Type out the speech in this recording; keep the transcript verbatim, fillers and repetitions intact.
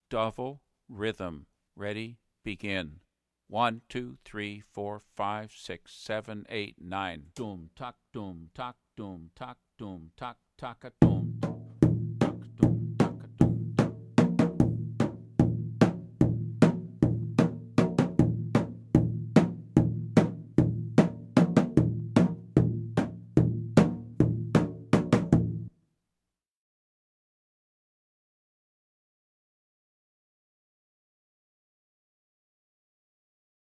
double rhythm. Ready, begin. One, two, three, four, five, six, seven, eight, nine. Doom, tak, doom, tak, doom, tak, doom, tak, taka, doom.